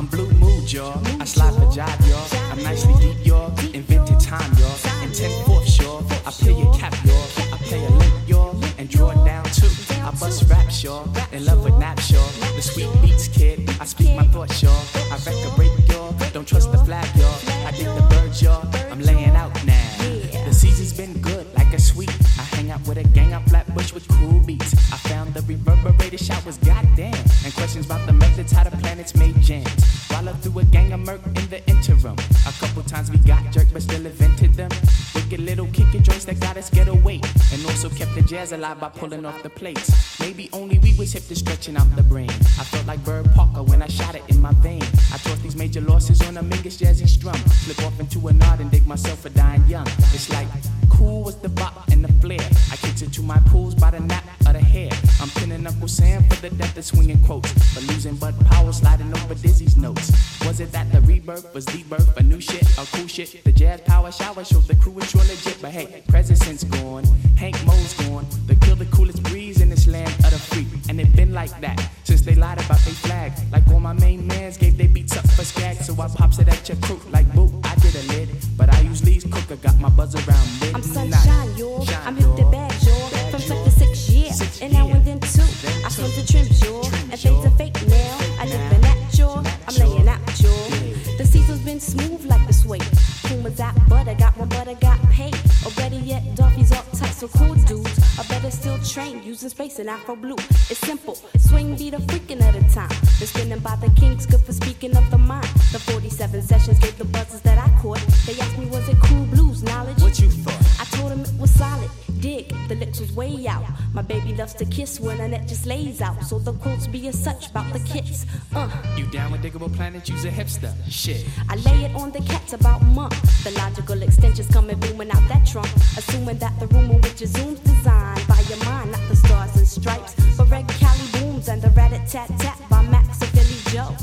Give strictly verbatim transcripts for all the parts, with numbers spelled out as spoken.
I'm blue mood, y'all. I slide for job, y'all. I'm nicely deep, y'all. Invented time, y'all. And ten fourths, y'all. I play your cap, y'all. I play a lick, y'all. And draw it down too. I bust raps, y'all. In love with naps, y'all. The sweet beats, kid. I speak my thoughts, y'all. I wreck a break, y'all. Don't trust the flag, y'all. I dig the birds, y'all. I'm laying out now. The season's been good, like a sweet. I hang out with a gang on Flatbush with cool beats. I found the reverberated showers, goddamn. And questions about the methods, how the planets made jams. While I threw a gang of murk in the interim. A couple times we got jerked, but still invented them. Wicked little kicking joints that got us get away. And also kept the jazz alive by pulling off the plates. Maybe only we was hip to stretching out the brain. I felt like Bird Parker when I shot it in my vein. I taught these major losses on a Mingus jazzy strum. Slip off into a nod and dig myself for dying young. It's like cool was the bop and the flair. I kicked into my pools by the nap of the hair. I'm pinning Uncle Sam for the death of swinging quotes. But losing Bud Powell sliding over Dizzy's notes. Was it that the rebirth was the birth of new shit or cool shit? The jazz power shower shows the crew is sure legit. But hey, President's gone, Hank Moe's gone. They killed the coolest breeze in this land of the free. And it been like that since they lied about they flag. Like all my main mans gave they beats up for skag. So I pops it at your crew like boo, I did a lid. But I use Lee's cooker, got my buzz around mid. I'm sunshine, y'all. I'm hip to bag, y'all. From such a six year, and now and then too. I swim to trims, y'all. And things are fake now. I live in that, y'all. I'm laying out, y'all. The season's been smooth like the suede. Puma's out, but I got one, but I got paid. Or better yet, Duffy's up tight, so cool dudes. Or better still trained, using space and Afro blue. It's simple, swing beat a freaking at a time. The spinning by the Kings, good for speaking of the mind. The forty-seven sessions gave the buzzes that I caught. They asked me, was it cool blues knowledge? What you thought? I told them it was solid. Dig, the lips was way out. My baby loves to kiss when a net just lays out. So the quotes be as such about the kids. Uh. You down with Diggable Planet? Use a hipster. Shit. I lay it on the cats about month. The logical extensions coming booming out that trunk. Assuming that the rumor with your zoom's designed by your mind, not the stars and stripes. But Red Cali booms and the rat-a-tat-tat by Max and Philly Joe.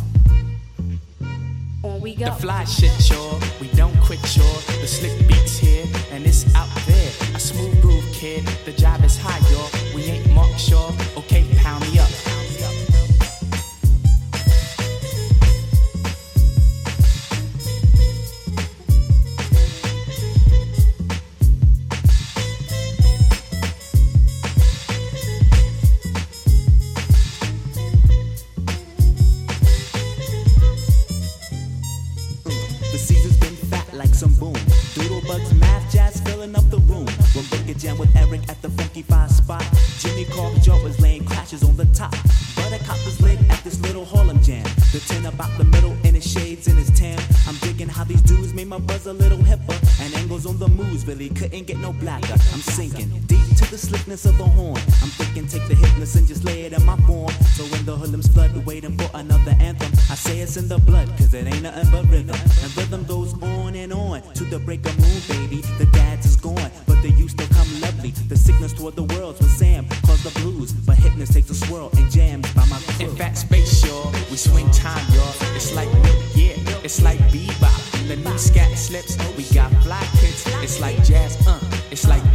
On we go. The fly shit, sure. We don't quit, sure. The slick beats here and it's out there. A smooth groove, kid. The job is high, y'all. We ain't Mark Shaw. Okay, pound me up. The season's been fat like some boom. Doodlebugs, math, jazz filling up the room. When Wicked Jam with Eric at the Funky Five spot. Jimmy Clark Joe was laying crashes on the top. Buttercup was lit at this little Harlem jam. The tin about the middle and his shades in his tan. I'm digging how these dudes made my buzz a little hipper. And angles on the moves really couldn't get no blacker. I'm sinking deep to the slickness of the horn. I'm thinking take the hitness and just lay it in my form. So when the hoodlums flood waiting for another anthem, I say it's in the blood cause it ain't nothing but rhythm. And rhythm goes on and on to the break of moon, baby. The dads is gone, but they used to come lovely. The sickness toward the worlds with Sam caused the blues, but hypness takes a swirl and jams by my crew. In fat space, y'all, we swing time, y'all. It's like yeah, it's like bebop. The new scat slips, we got fly kids. It's like jazz, uh, it's like